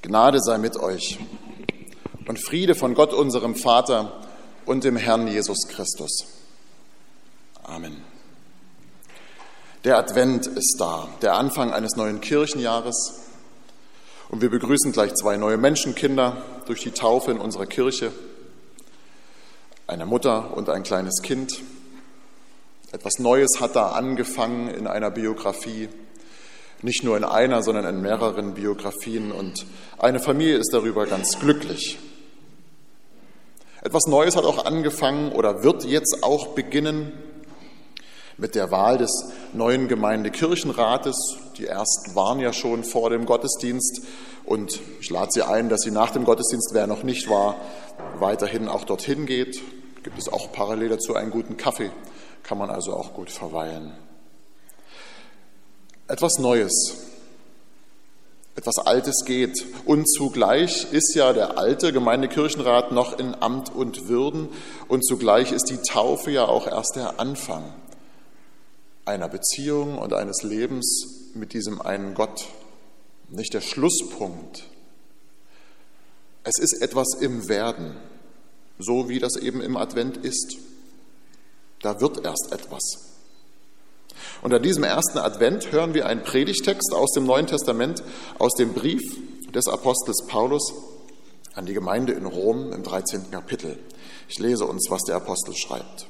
Gnade sei mit euch und Friede von Gott, unserem Vater und dem Herrn Jesus Christus. Amen. Der Advent ist da, der Anfang eines neuen Kirchenjahres. Und wir begrüßen gleich 2 neue Menschenkinder durch die Taufe in unserer Kirche. Eine Mutter und ein kleines Kind. Etwas Neues hat da angefangen in einer Biografie. Nicht nur in einer, sondern in mehreren Biografien. Und eine Familie ist darüber ganz glücklich. Etwas Neues hat auch angefangen oder wird jetzt auch beginnen mit der Wahl des neuen Gemeindekirchenrates. Die ersten waren ja schon vor dem Gottesdienst. Und ich lade Sie ein, dass Sie nach dem Gottesdienst, wer noch nicht war, weiterhin auch dorthin geht. Gibt es auch parallel dazu einen guten Kaffee, kann man also auch gut verweilen. Etwas Neues, etwas Altes geht. Und zugleich ist ja der alte Gemeindekirchenrat noch in Amt und Würden. Und zugleich ist die Taufe ja auch erst der Anfang einer Beziehung und eines Lebens mit diesem einen Gott. Nicht der Schlusspunkt. Es ist etwas im Werden, so wie das eben im Advent ist. Da wird erst etwas. Und an diesem ersten Advent hören wir einen Predigtext aus dem Neuen Testament, aus dem Brief des Apostels Paulus an die Gemeinde in Rom im 13. Kapitel. Ich lese uns, was der Apostel schreibt.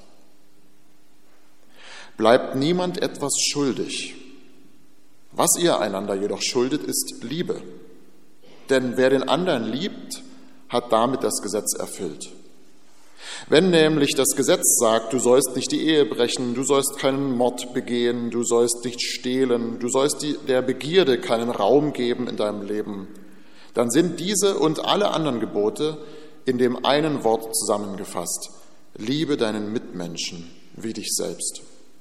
Bleibt niemand etwas schuldig. Was ihr einander jedoch schuldet, ist Liebe. Denn wer den anderen liebt, hat damit das Gesetz erfüllt. Wenn nämlich das Gesetz sagt, du sollst nicht die Ehe brechen, du sollst keinen Mord begehen, du sollst nicht stehlen, du sollst der Begierde keinen Raum geben in deinem Leben, dann sind diese und alle anderen Gebote in dem einen Wort zusammengefasst: Liebe deinen Mitmenschen wie dich selbst.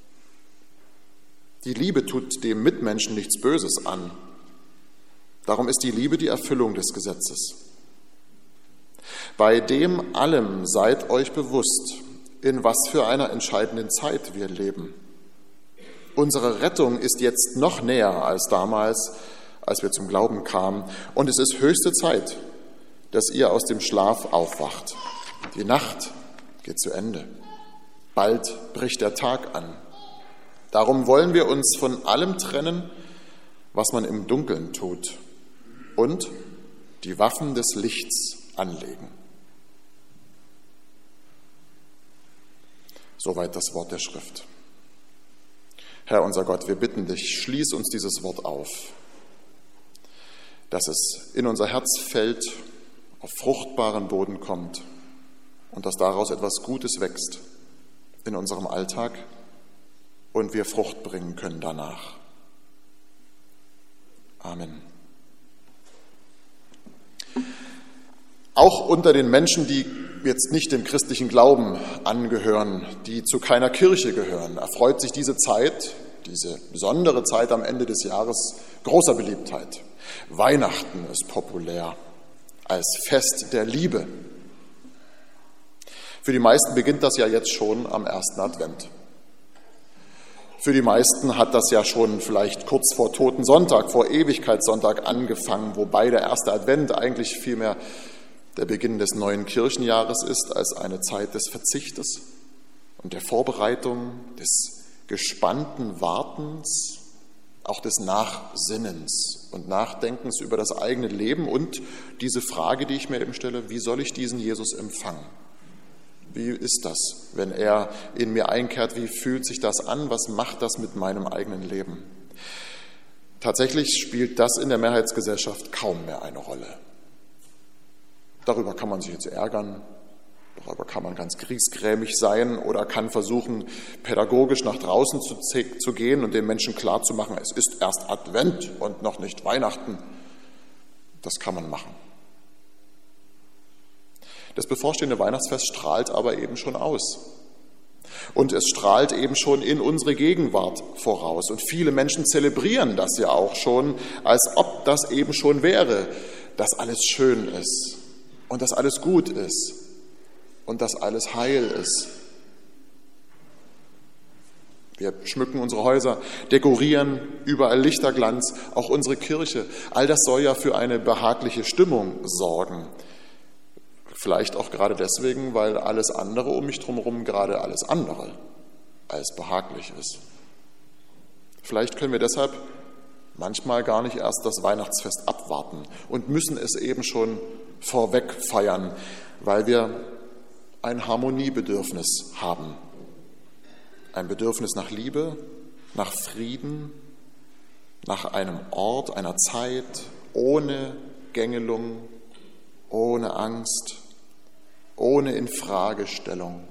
Die Liebe tut dem Mitmenschen nichts Böses an. Darum ist die Liebe die Erfüllung des Gesetzes. Bei dem allem seid euch bewusst, in was für einer entscheidenden Zeit wir leben. Unsere Rettung ist jetzt noch näher als damals, als wir zum Glauben kamen. Und es ist höchste Zeit, dass ihr aus dem Schlaf aufwacht. Die Nacht geht zu Ende. Bald bricht der Tag an. Darum wollen wir uns von allem trennen, was man im Dunkeln tut, und die Waffen des Lichts anlegen. Soweit das Wort der Schrift. Herr unser Gott, wir bitten dich, schließ uns dieses Wort auf, dass es in unser Herz fällt, auf fruchtbaren Boden kommt und dass daraus etwas Gutes wächst in unserem Alltag und wir Frucht bringen können danach. Amen. Auch unter den Menschen, die jetzt nicht dem christlichen Glauben angehören, die zu keiner Kirche gehören, erfreut sich diese Zeit, diese besondere Zeit am Ende des Jahres, großer Beliebtheit. Weihnachten ist populär als Fest der Liebe. Für die meisten beginnt das ja jetzt schon am ersten Advent. Für die meisten hat das ja schon vielleicht kurz vor Totensonntag, vor Ewigkeitssonntag angefangen, wobei der erste Advent eigentlich vielmehr der Beginn des neuen Kirchenjahres ist, als eine Zeit des Verzichtes und der Vorbereitung, des gespannten Wartens, auch des Nachsinnens und Nachdenkens über das eigene Leben und diese Frage, die ich mir eben stelle: Wie soll ich diesen Jesus empfangen? Wie ist das, wenn er in mir einkehrt? Wie fühlt sich das an? Was macht das mit meinem eigenen Leben? Tatsächlich spielt das in der Mehrheitsgesellschaft kaum mehr eine Rolle. Darüber kann man sich jetzt ärgern, darüber kann man ganz griesgrämig sein oder kann versuchen, pädagogisch nach draußen zu gehen und den Menschen klarzumachen, es ist erst Advent und noch nicht Weihnachten. Das kann man machen. Das bevorstehende Weihnachtsfest strahlt aber eben schon aus. Und es strahlt eben schon in unsere Gegenwart voraus. Und viele Menschen zelebrieren das ja auch schon, als ob das eben schon wäre, dass alles schön ist. Und dass alles gut ist und dass alles heil ist. Wir schmücken unsere Häuser, dekorieren, überall Lichterglanz, auch unsere Kirche. All das soll ja für eine behagliche Stimmung sorgen. Vielleicht auch gerade deswegen, weil alles andere um mich drumherum gerade alles andere als behaglich ist. Vielleicht können wir deshalb manchmal gar nicht erst das Weihnachtsfest abwarten und müssen es eben schon vorweg feiern, weil wir ein Harmoniebedürfnis haben. Ein Bedürfnis nach Liebe, nach Frieden, nach einem Ort, einer Zeit ohne Gängelung, ohne Angst, ohne Infragestellung.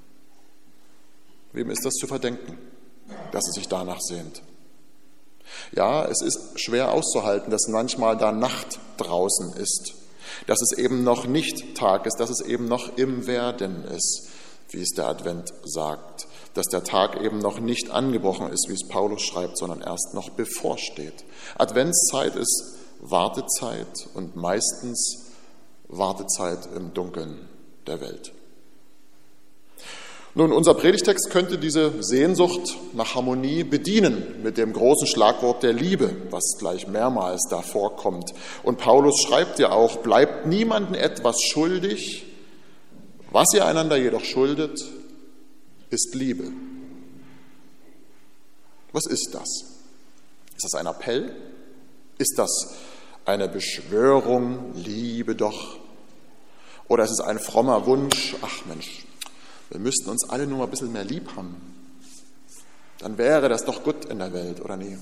Wem ist das zu verdenken, dass es sich danach sehnt? Ja, es ist schwer auszuhalten, dass manchmal da Nacht draußen ist, dass es eben noch nicht Tag ist, dass es eben noch im Werden ist, wie es der Advent sagt, dass der Tag eben noch nicht angebrochen ist, wie es Paulus schreibt, sondern erst noch bevorsteht. Adventszeit ist Wartezeit und meistens Wartezeit im Dunkeln der Welt. Nun, unser Predigtext könnte diese Sehnsucht nach Harmonie bedienen mit dem großen Schlagwort der Liebe, was gleich mehrmals da vorkommt. Und Paulus schreibt ja auch, bleibt niemandem etwas schuldig, was ihr einander jedoch schuldet, ist Liebe. Was ist das? Ist das ein Appell? Ist das eine Beschwörung, liebe doch? Oder ist es ein frommer Wunsch, ach Mensch, wir müssten uns alle nur mal ein bisschen mehr lieb haben. Dann wäre das doch gut in der Welt, oder nie?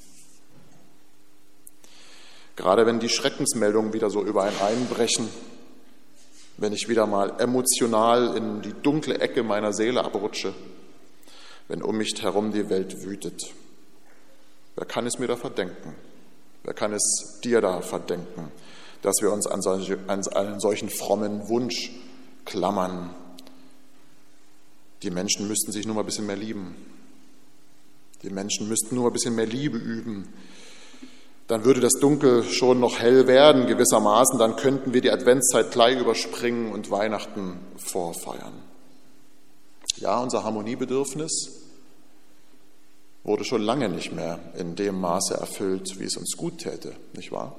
Gerade wenn die Schreckensmeldungen wieder so über einen einbrechen, wenn ich wieder mal emotional in die dunkle Ecke meiner Seele abrutsche, wenn um mich herum die Welt wütet. Wer kann es mir da verdenken? Wer kann es dir da verdenken, dass wir uns an einen solchen frommen Wunsch klammern? Die Menschen müssten sich nur mal ein bisschen mehr lieben. Die Menschen müssten nur ein bisschen mehr Liebe üben. Dann würde das Dunkel schon noch hell werden gewissermaßen. Dann könnten wir die Adventszeit gleich überspringen und Weihnachten vorfeiern. Ja, unser Harmoniebedürfnis wurde schon lange nicht mehr in dem Maße erfüllt, wie es uns gut täte, nicht wahr?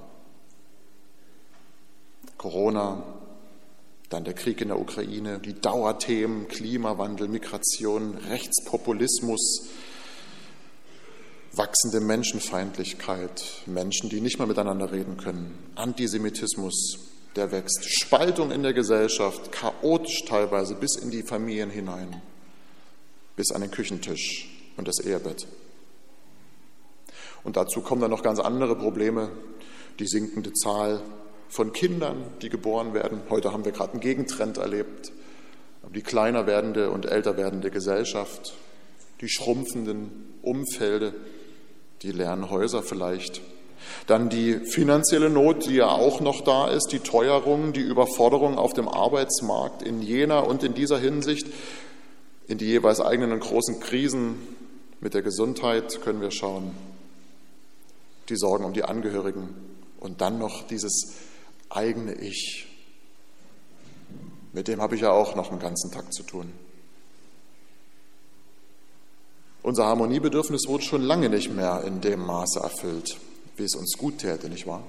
Corona, dann der Krieg in der Ukraine, die Dauerthemen, Klimawandel, Migration, Rechtspopulismus, wachsende Menschenfeindlichkeit, Menschen, die nicht mehr miteinander reden können, Antisemitismus, der wächst, Spaltung in der Gesellschaft, chaotisch teilweise bis in die Familien hinein, bis an den Küchentisch und das Ehebett. Und dazu kommen dann noch ganz andere Probleme, die sinkende Zahl von Kindern, die geboren werden. Heute haben wir gerade einen Gegentrend erlebt, die kleiner werdende und älter werdende Gesellschaft, die schrumpfenden Umfelde, die leeren Häuser vielleicht. Dann die finanzielle Not, die ja auch noch da ist, die Teuerung, die Überforderung auf dem Arbeitsmarkt in jener und in dieser Hinsicht, in die jeweils eigenen und großen Krisen mit der Gesundheit können wir schauen, die Sorgen um die Angehörigen und dann noch dieses eigene Ich. Mit dem habe ich ja auch noch einen ganzen Tag zu tun. Unser Harmoniebedürfnis wurde schon lange nicht mehr in dem Maße erfüllt, wie es uns gut täte, nicht wahr?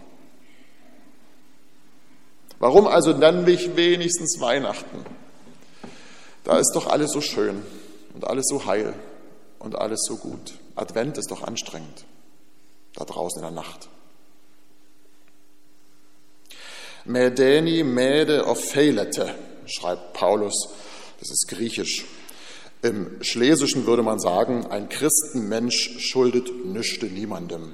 Warum also dann nicht wenigstens Weihnachten? Da ist doch alles so schön und alles so heil und alles so gut. Advent ist doch anstrengend, da draußen in der Nacht. Medeni mede opheilete, schreibt Paulus, das ist griechisch. Im Schlesischen würde man sagen, ein Christenmensch schuldet nüchte niemandem.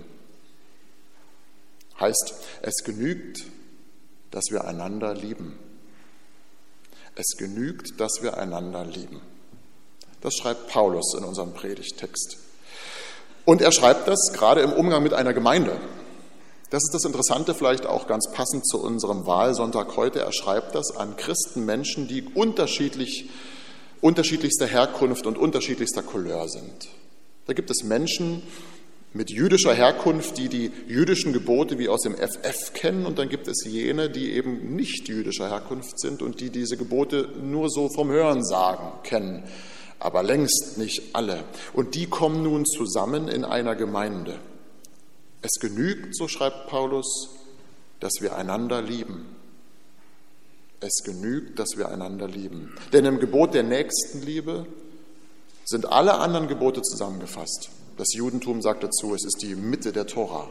Heißt, es genügt, dass wir einander lieben. Es genügt, dass wir einander lieben. Das schreibt Paulus in unserem Predigttext. Und er schreibt das gerade im Umgang mit einer Gemeinde. Das ist das Interessante, vielleicht auch ganz passend zu unserem Wahlsonntag heute. Er schreibt das an Christenmenschen, die unterschiedlichster Herkunft und unterschiedlichster Couleur sind. Da gibt es Menschen mit jüdischer Herkunft, die die jüdischen Gebote wie aus dem FF kennen, und dann gibt es jene, die eben nicht jüdischer Herkunft sind und die diese Gebote nur so vom Hörensagen kennen. aber längst nicht alle. Und die kommen nun zusammen in einer Gemeinde. Es genügt, so schreibt Paulus, dass wir einander lieben. Es genügt, dass wir einander lieben. Denn im Gebot der Nächstenliebe sind alle anderen Gebote zusammengefasst. Das Judentum sagt dazu, es ist die Mitte der Tora.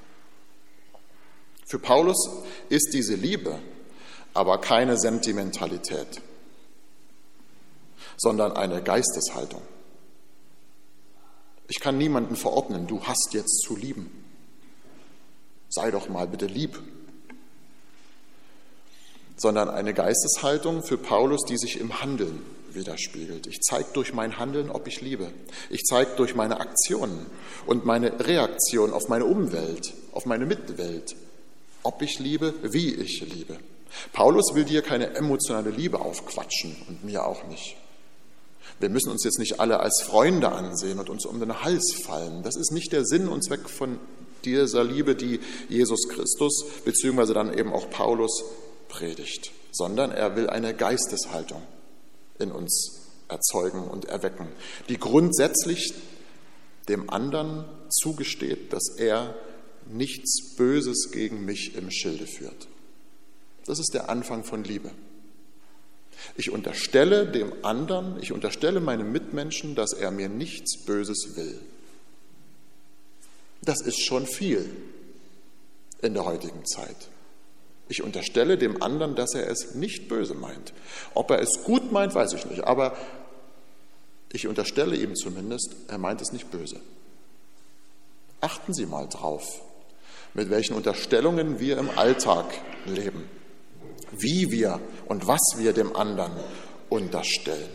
Für Paulus ist diese Liebe aber keine Sentimentalität, sondern eine Geisteshaltung. Ich kann niemanden verordnen, du hast jetzt zu lieben. Sei doch mal bitte lieb. Sondern eine Geisteshaltung für Paulus, die sich im Handeln widerspiegelt. Ich zeige durch mein Handeln, ob ich liebe. Ich zeige durch meine Aktionen und meine Reaktion auf meine Umwelt, auf meine Mitwelt, ob ich liebe, wie ich liebe. Paulus will dir keine emotionale Liebe aufquatschen und mir auch nicht. Wir müssen uns jetzt nicht alle als Freunde ansehen und uns um den Hals fallen. Das ist nicht der Sinn und Zweck von dieser Liebe, die Jesus Christus beziehungsweise dann eben auch Paulus predigt, sondern er will eine Geisteshaltung in uns erzeugen und erwecken, die grundsätzlich dem anderen zugesteht, dass er nichts Böses gegen mich im Schilde führt. Das ist der Anfang von Liebe. Ich unterstelle dem anderen, ich unterstelle meinem Mitmenschen, dass er mir nichts Böses will. Das ist schon viel in der heutigen Zeit. Ich unterstelle dem anderen, dass er es nicht böse meint. Ob er es gut meint, weiß ich nicht, aber ich unterstelle ihm zumindest, er meint es nicht böse. Achten Sie mal drauf, mit welchen Unterstellungen wir im Alltag leben, wie wir und was wir dem anderen unterstellen.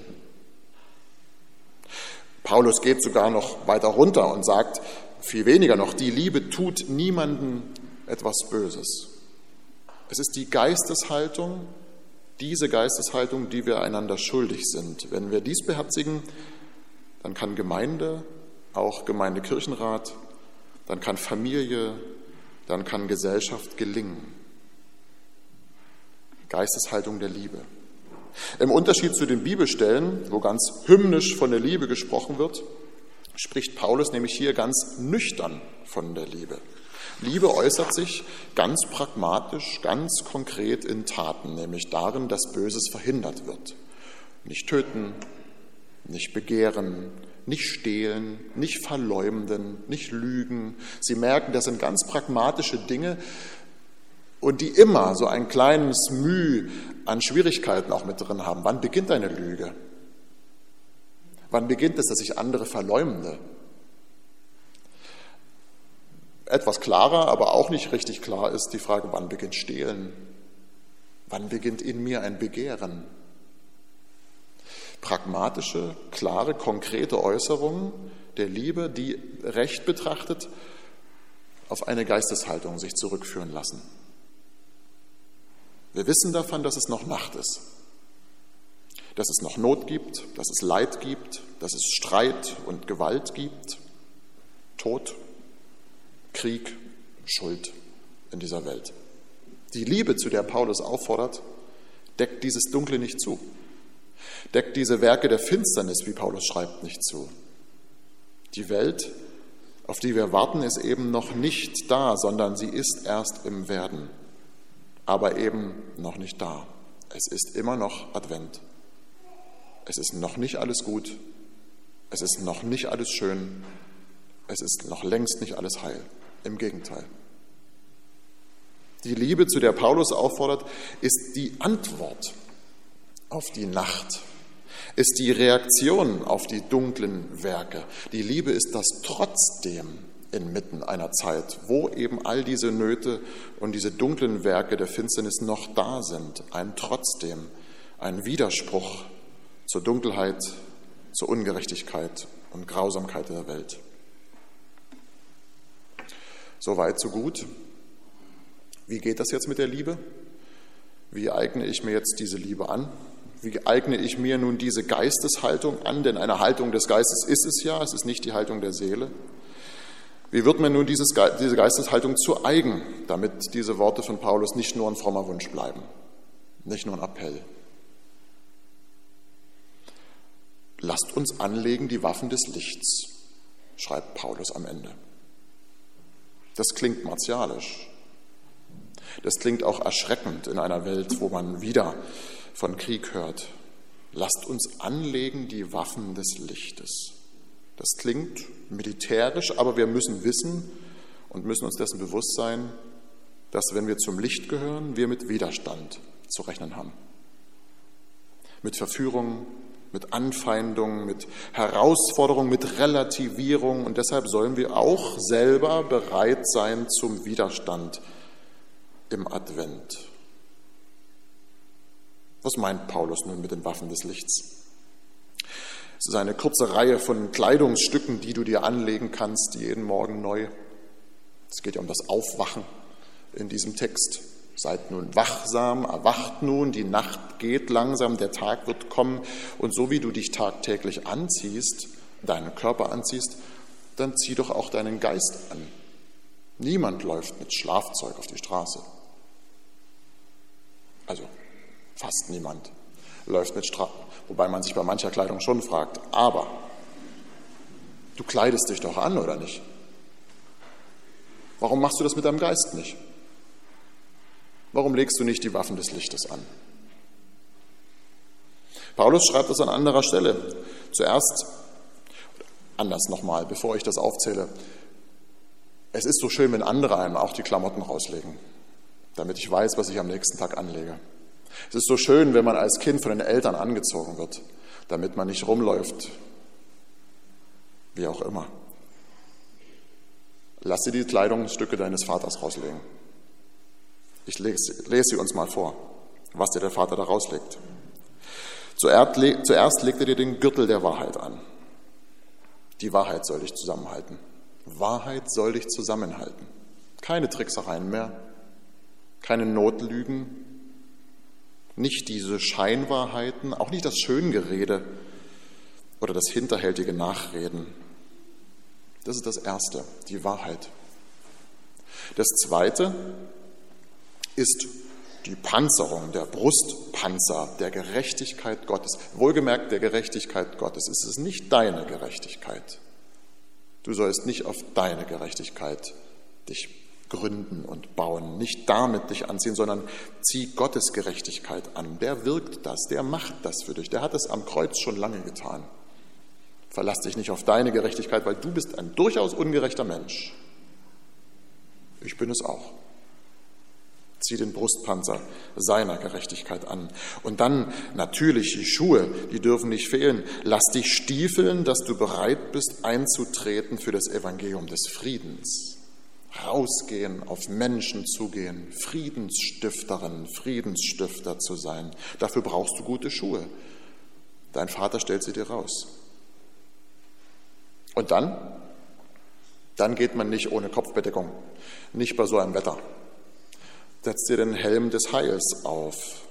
Paulus geht sogar noch weiter runter und sagt, viel weniger noch, die Liebe tut niemandem etwas Böses. Es ist die Geisteshaltung, diese Geisteshaltung, die wir einander schuldig sind. Wenn wir dies beherzigen, dann kann Gemeinde, auch Gemeindekirchenrat, dann kann Familie, dann kann Gesellschaft gelingen. Geisteshaltung der Liebe. Im Unterschied zu den Bibelstellen, wo ganz hymnisch von der Liebe gesprochen wird, spricht Paulus nämlich hier ganz nüchtern von der Liebe. Liebe äußert sich ganz pragmatisch, ganz konkret in Taten, nämlich darin, dass Böses verhindert wird. Nicht töten, nicht begehren, nicht stehlen, nicht verleumden, nicht lügen. Sie merken, das sind ganz pragmatische Dinge und die immer so ein kleines Mühe an Schwierigkeiten auch mit drin haben. Wann beginnt eine Lüge? Wann beginnt es, dass ich andere verleumde? Etwas klarer, aber auch nicht richtig klar ist die Frage, wann beginnt Stehlen? Wann beginnt in mir ein Begehren? Pragmatische, klare, konkrete Äußerungen der Liebe, die recht betrachtet auf eine Geisteshaltung sich zurückführen lassen. Wir wissen davon, dass es noch Nacht ist, dass es noch Not gibt, dass es Leid gibt, dass es Streit und Gewalt gibt, Tod, Krieg, Schuld in dieser Welt. Die Liebe, zu der Paulus auffordert, deckt dieses Dunkle nicht zu, deckt diese Werke der Finsternis, wie Paulus schreibt, nicht zu. Die Welt, auf die wir warten, ist eben noch nicht da, sondern sie ist erst im Werden, aber eben noch nicht da. Es ist immer noch Advent. Es ist noch nicht alles gut, es ist noch nicht alles schön, es ist noch längst nicht alles heil. Im Gegenteil. Die Liebe, zu der Paulus auffordert, ist die Antwort auf die Nacht, ist die Reaktion auf die dunklen Werke. Die Liebe ist das Trotzdem inmitten einer Zeit, wo eben all diese Nöte und diese dunklen Werke der Finsternis noch da sind. Ein Trotzdem, ein Widerspruch zur Dunkelheit, zur Ungerechtigkeit und Grausamkeit der Welt. So weit, so gut. Wie geht das jetzt mit der Liebe? Wie eigne ich mir jetzt diese Liebe an? Wie eigne ich mir nun diese Geisteshaltung an? Denn eine Haltung des Geistes ist es ja, es ist nicht die Haltung der Seele. Wie wird mir nun diese Geisteshaltung zu eigen, damit diese Worte von Paulus nicht nur ein frommer Wunsch bleiben, nicht nur ein Appell? lasst uns anlegen die Waffen des Lichts, schreibt Paulus am Ende. Das klingt martialisch. Das klingt auch erschreckend in einer Welt, wo man wieder von Krieg hört. Lasst uns anlegen die Waffen des Lichtes. Das klingt militärisch, aber wir müssen wissen und müssen uns dessen bewusst sein, dass, wenn wir zum Licht gehören, wir mit Widerstand zu rechnen haben. Mit Verführung, mit Anfeindung, mit Herausforderung, mit Relativierung. Und deshalb sollen wir auch selber bereit sein zum Widerstand im Advent. Was meint Paulus nun mit den Waffen des Lichts? Es ist eine kurze Reihe von Kleidungsstücken, die du dir anlegen kannst, jeden Morgen neu. Es geht ja um das Aufwachen in diesem Text. Seid nun wachsam, erwacht nun, die Nacht geht langsam, der Tag wird kommen. Und so wie du dich tagtäglich anziehst, deinen Körper anziehst, dann zieh doch auch deinen Geist an. Niemand läuft mit Schlafzeug auf die Straße. Also fast niemand läuft mit wobei man sich bei mancher Kleidung schon fragt, aber du kleidest dich doch an, oder nicht? Warum machst du das mit deinem Geist nicht? Warum legst du nicht die Waffen des Lichtes an? Paulus schreibt das an anderer Stelle. Zuerst, anders nochmal, bevor ich das aufzähle, es ist so schön, wenn andere einem auch die Klamotten rauslegen, damit ich weiß, was ich am nächsten Tag anlege. Es ist so schön, wenn man als Kind von den Eltern angezogen wird, damit man nicht rumläuft, wie auch immer. Lass dir die Kleidungsstücke deines Vaters rauslegen. Ich lese sie uns mal vor, was dir der Vater da rauslegt. Zuerst legt er dir den Gürtel der Wahrheit an. Die Wahrheit soll dich zusammenhalten. Wahrheit soll dich zusammenhalten. Keine Tricksereien mehr, keine Notlügen, nicht diese Scheinwahrheiten, auch nicht das Schöngerede oder das hinterhältige Nachreden. Das ist das Erste, die Wahrheit. Das Zweite ist die Panzerung, der Brustpanzer der Gerechtigkeit Gottes. Wohlgemerkt der Gerechtigkeit Gottes. Es ist nicht deine Gerechtigkeit. Du sollst nicht auf deine Gerechtigkeit dich gründen und bauen, nicht damit dich anziehen, sondern zieh Gottes Gerechtigkeit an. Der wirkt das, der macht das für dich. Der hat es am Kreuz schon lange getan. Verlass dich nicht auf deine Gerechtigkeit, weil du bist ein durchaus ungerechter Mensch. Ich bin es auch. Zieh den Brustpanzer seiner Gerechtigkeit an. Und dann natürlich die Schuhe, die dürfen nicht fehlen. Lass dich stiefeln, dass du bereit bist, einzutreten für das Evangelium des Friedens. Rausgehen, auf Menschen zugehen, Friedensstifterin, Friedensstifter zu sein. Dafür brauchst du gute Schuhe. Dein Vater stellt sie dir raus. Und dann geht man nicht ohne Kopfbedeckung, nicht bei so einem Wetter. Setz dir den Helm des Heils auf,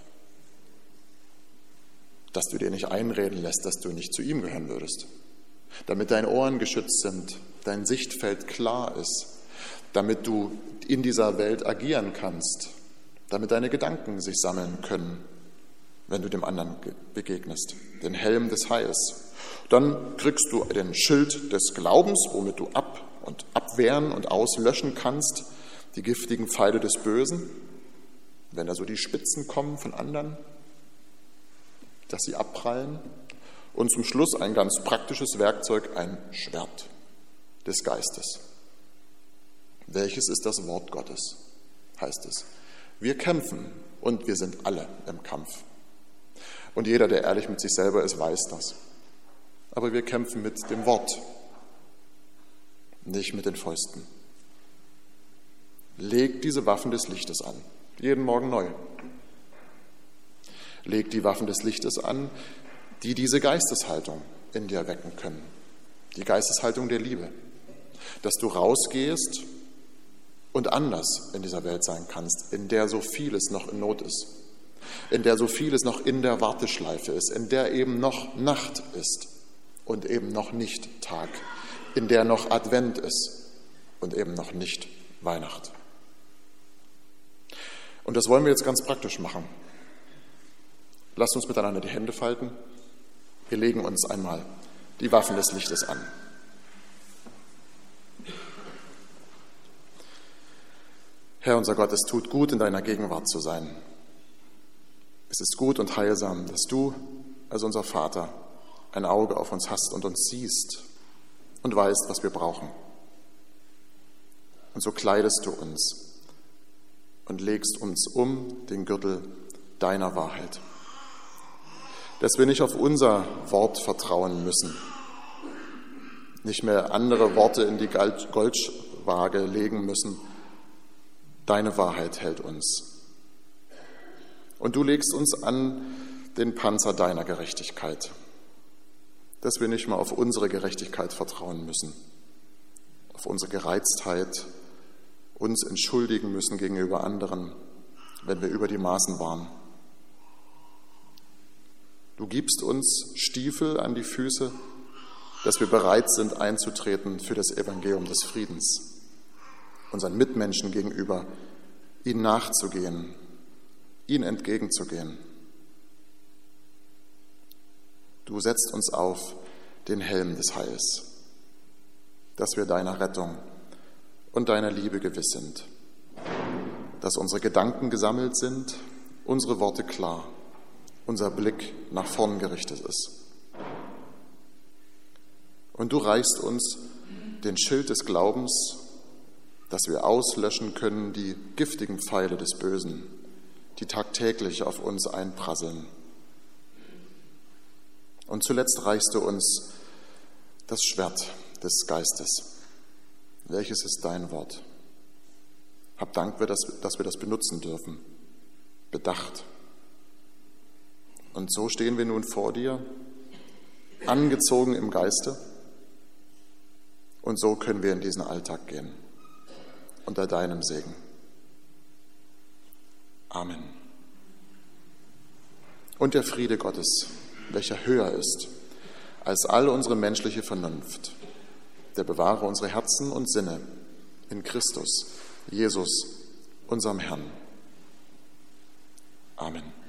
dass du dir nicht einreden lässt, dass du nicht zu ihm gehören würdest, damit deine Ohren geschützt sind, dein Sichtfeld klar ist, damit du in dieser Welt agieren kannst, damit deine Gedanken sich sammeln können, wenn du dem anderen begegnest, den Helm des Heils. Dann kriegst du den Schild des Glaubens, womit du abwehren und auslöschen kannst, die giftigen Pfeile des Bösen, wenn da so die Spitzen kommen von anderen, dass sie abprallen. Und zum Schluss ein ganz praktisches Werkzeug, ein Schwert des Geistes. Welches ist das Wort Gottes, heißt es. Wir kämpfen und wir sind alle im Kampf. Und jeder, der ehrlich mit sich selber ist, weiß das. Aber wir kämpfen mit dem Wort, nicht mit den Fäusten. Leg diese Waffen des Lichtes an, jeden Morgen neu. Leg die Waffen des Lichtes an, die diese Geisteshaltung in dir wecken können. Die Geisteshaltung der Liebe. Dass du rausgehst und anders in dieser Welt sein kannst, in der so vieles noch in Not ist, in der so vieles noch in der Warteschleife ist, in der eben noch Nacht ist und eben noch nicht Tag, in der noch Advent ist und eben noch nicht Weihnacht. Und das wollen wir jetzt ganz praktisch machen. Lasst uns miteinander die Hände falten Wir legen uns einmal die Waffen des Lichtes an. Herr unser Gott, es tut gut, in deiner Gegenwart zu sein. Es ist gut und heilsam, dass du als unser Vater ein Auge auf uns hast und uns siehst und weißt, was wir brauchen. Und so kleidest du uns und legst uns um den Gürtel deiner Wahrheit. Dass wir nicht auf unser Wort vertrauen müssen, nicht mehr andere Worte in die Goldwaage legen müssen. Deine Wahrheit hält uns. Und du legst uns an den Panzer deiner Gerechtigkeit, dass wir nicht mehr auf unsere Gerechtigkeit vertrauen müssen, auf unsere Gereiztheit, uns entschuldigen müssen gegenüber anderen, wenn wir über die Maßen waren. Du gibst uns Stiefel an die Füße, dass wir bereit sind, einzutreten für das Evangelium des Friedens, unseren Mitmenschen gegenüber, ihnen nachzugehen, ihnen entgegenzugehen. Du setzt uns auf den Helm des Heils, dass wir deiner Rettung und deiner Liebe gewiss sind, dass unsere Gedanken gesammelt sind, unsere Worte klar, unser Blick nach vorn gerichtet ist. Und du reichst uns den Schild des Glaubens, dass wir auslöschen können die giftigen Pfeile des Bösen, die tagtäglich auf uns einprasseln. Und zuletzt reichst du uns das Schwert des Geistes. Welches ist dein Wort? Hab Dank, dass wir das benutzen dürfen. Bedacht. Und so stehen wir nun vor dir, angezogen im Geiste. Und so können wir in diesen Alltag gehen, unter deinem Segen. Amen. Und der Friede Gottes, welcher höher ist als all unsere menschliche Vernunft, der bewahre unsere Herzen und Sinne in Christus, Jesus, unserem Herrn. Amen.